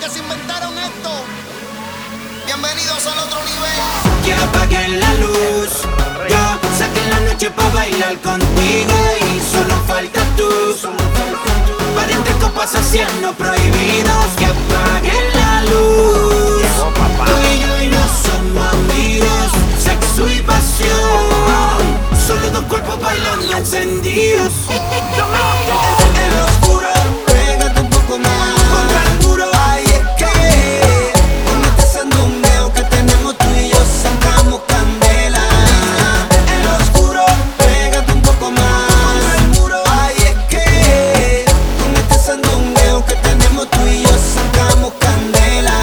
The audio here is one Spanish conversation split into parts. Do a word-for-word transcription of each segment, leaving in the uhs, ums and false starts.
que se inventaron esto. Bienvenidos al otro nivel. Que apaguen la luz, yo saqué la noche pa' bailar contigo y solo falta tú. Para entre copas haciendo prohibidos. Que apaguen la luz. Tú y yo y no somos amigos. Sexo y pasión, solo dos cuerpos bailando encendidos. En lo oscuro, pégate un poco más contra el muro. Ay, es que con este sandungueo que tenemos tú y yo sacamos candela. En lo oscuro, pégate un poco más contra el muro. Ay, es que con este sandungueo que tenemos tú y yo sacamos candela.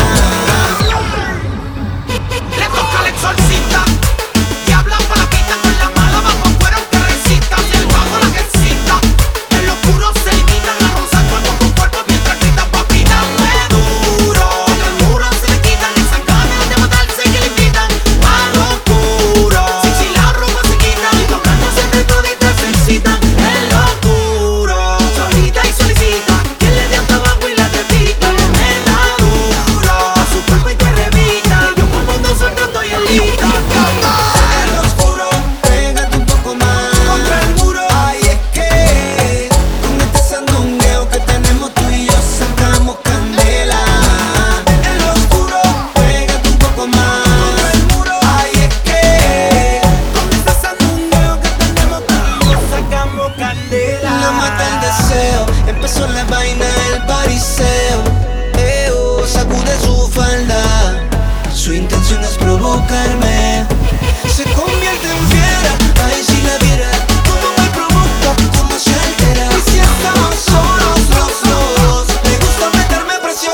Le toca al exorcista. Diabla pa' la pista con la mala bajo fueron que resista. Y el bajo la que excita. En lo oscuro se limitan a rozar cuerpo con cuerpo mientras gritan papi dame duro. Contra el muro se le quitan esas ganas de matarse que le invitan a lo oscuro. Si, si la ropa se quita y tocándose entre toditas se excitan. En lo oscuro, solita y solicita que le dé hasta abajo y la tepita. Me da duro a su cuerpo y te revita. Yo como nosotros estoy en lista. En lo oscuro, pégate un poco más contra el muro. Ay, es que con este sandungueo que tenemos tú y yo sacamos candela. En lo oscuro, pégate un poco más contra el muro. Ay, es que con este sandungueo que tenemos tú y yo sacamos candela. La mata el deseo, empezó la vaina del pariseo. Eo, sacude su falda, su intención es provocarme. Se convierte en fiera, ay si la viera, cómo me provoca, cómo se altera. Y si estamos solos los dos, me gusta meterme presión.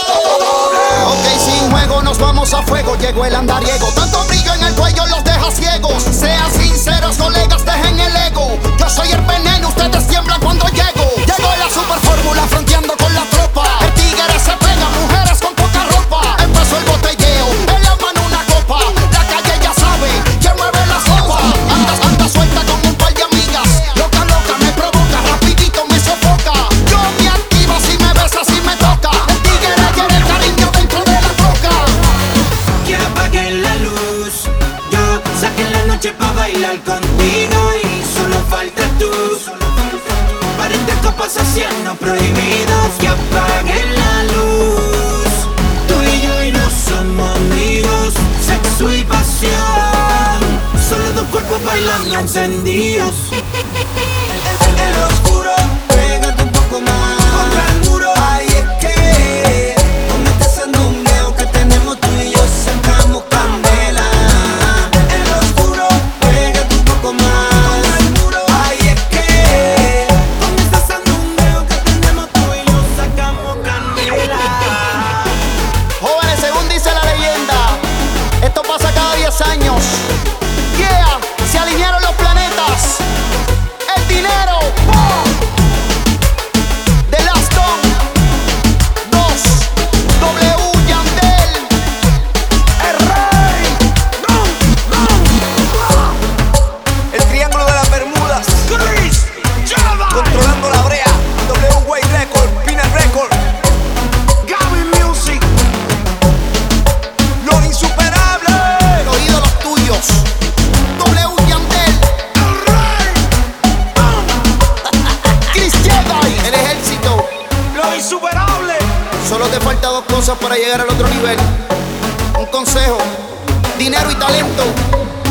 Ok, sin juego nos vamos a fuego. Llegó el andariego, tanto brillo en el cuello los deja ciegos. Sean sinceros, colegas, dejen el ego. Yo soy el veneno, ustedes tiemblan cuando llego. Llegó la super fórmula fronteando con la tropa. El tigre se pega, mujeres con poca ropa. Empezó el botelleo, en la mano una copa. La calle ya sabe, quién mueve la sopa. Anda, anda suelta con un par de amigas. Loca, loca, me provoca, rapidito me sofoca. Yo me activo si me besa, si me toca. El tigre quiere el cariño dentro de la boca. Que apaguen la luz, yo saqué la noche pa' bailar contigo y solo falta tú. Para entre copas haciendo prohibidos. Que apaguen la luz, tú y yo y no somos amigos. Sexo y pasión, solo dos cuerpos bailando encendidos. En lo oscuro, pégate un poco más contra el muro. Ay, es que con este sandungueo que tenemos tú y yo sacamos candela. En lo oscuro, pégate un poco más contra el muro. Ay, es que con este sandungueo que tenemos tú y yo sacamos candela. Jóvenes, según dice la leyenda, esto pasa cada diez años. Yeah, se alinearon los planetas. El dinero. ¡Oh! The Last Don. Dos. W. Yandel. El rey. Don, don. El triángulo de las Bermudas, Chris, Java, controlando la brea. W Way Record, Pinal Record, Gaby Music. los insuperables. Los ídolos tuyos. W. Yandel. El rey, Chris Jedi. El ejército. lo insuperable. Solo te falta dos cosas para llegar al otro nivel. Un consejo. Dinero y talento.